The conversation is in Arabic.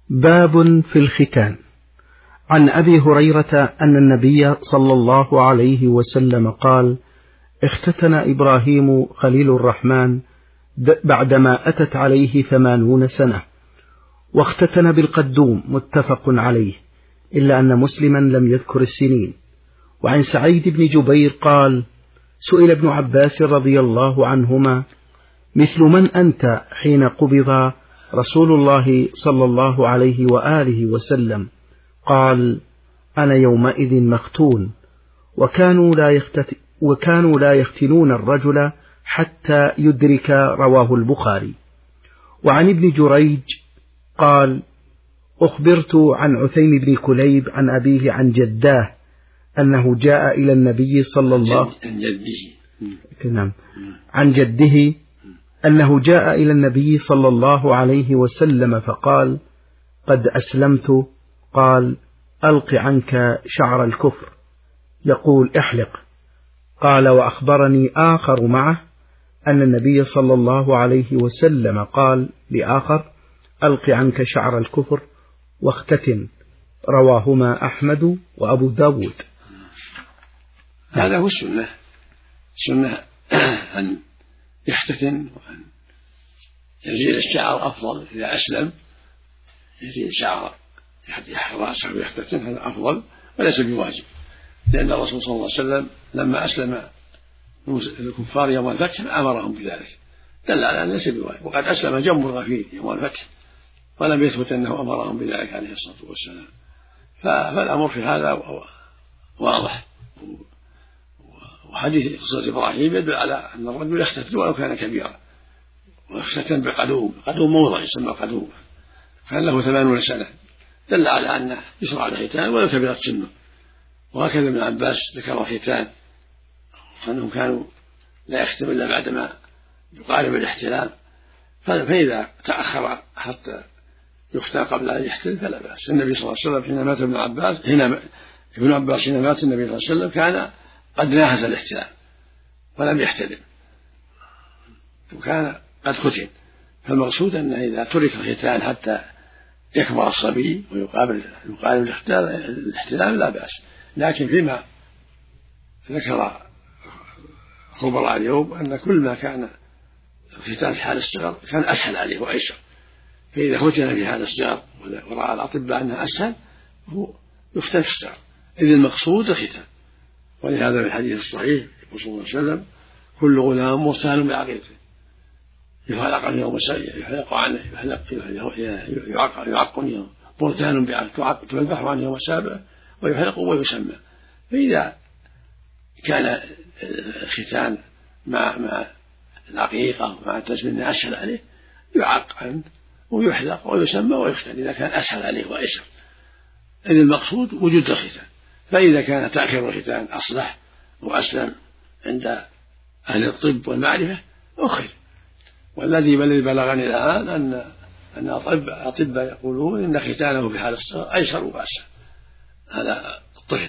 باب في الختان. عن أبي هريرة أن النبي صلى الله عليه وسلم قال: اختتن إبراهيم خليل الرحمن بعدما أتت عليه 80 سنة، واختتن بالقدوم، متفق عليه، إلا أن مسلما لم يذكر السنين. وعن سعيد بن جبير قال: سئل ابن عباس رضي الله عنهما: مثل من أنت حين قبض رسول الله صلى الله عليه وآله وسلم؟ قال: أنا يومئذ مختون. وكانوا لا يختنون الرجل حتى يدرك، رواه البخاري. وعن ابن جريج قال: أخبرت عن عثيم بن كليب عن أبيه عن جداه أنه جاء إلى النبي صلى الله عن جده أنه جاء إلى النبي صلى الله عليه وسلم فقال: قد أسلمت. قال: ألق عنك شعر الكفر. يقول: احلق. قال: وأخبرني آخر معه أن النبي صلى الله عليه وسلم قال لآخر: ألق عنك شعر الكفر واختتن. رواهما أحمد وأبو داود. هذا هو السنة أن يختتن وأن يزيل الشعر أفضل. إذا أسلم يزيل شعر يحرق رأسه ويختتن، هذا أفضل وليس بواجب، لأن الرسول صلى الله عليه وسلم لما أسلم الكفار يوم الفتح أمرهم بذلك، دل على أن ليس بواجب. وقد أسلم جم الغفير يوم الفتح ولم يثبت أنه أمرهم بذلك عليه الصلاة والسلام. فالأمر في هذا واضح. وحديث قصة إبراهيم يدل على أن الرجل يختتن ولو كان كبيرا، ويختتن بقدوم، قدوم موضع يسمى قدوم، كان له 80 سنة، دل على أنه يشرع الختان ولو كبرت سنه. وهكذا ابن عباس ذكر الختان أنهم كانوا لا يختم إلا بعدما يقارب الاحتلام، فإذا تأخر حتى يختان قبل أن يحتل فلا بأس. النبي صلى الله عليه وسلم حين مات ابن عباس حين مات النبي صلى الله عليه وسلم كان قد ناهز الاحتلام ولم يحتلم، وكان قد ختن. فالمقصود أنه إذا ترك الختان حتى يكبر الصبي ويقابل الاحتلام لا بأس. لكن فيما ذكر خبراء اليوم أن كل ما كان الختان في حال الصغر كان أسهل عليه وأيسر، فإذا ختن في حال الصغر ورأى الأطباء أنها أسهل يختن في الصغر، إذ المقصود الختان. ولهذا في الحديث الصحيح يقول صلى الله عليه وسلم: كل غلام مرتهن بعقيقته، يحلق عنه يحلق عنه يعق مرتهن بعقيقته، تذبح عنه يوم السابع ويحلق ويسمى. فإذا كان الختان مع العقيقة ومع التسمين أسهل عليه يعق عنه ويحلق ويسمى ويختن إذا كان أسهل عليه وأيسر، إذ المقصود وجود الختان. فإذا كان تأخير الختان أصلح وأسلم عند أهل الطب والمعرفة أخر. والذي بلغني الآن أن الأطباء يقولون إن ختانه في حال الصغر أيسر وأسهل. هذا الطفل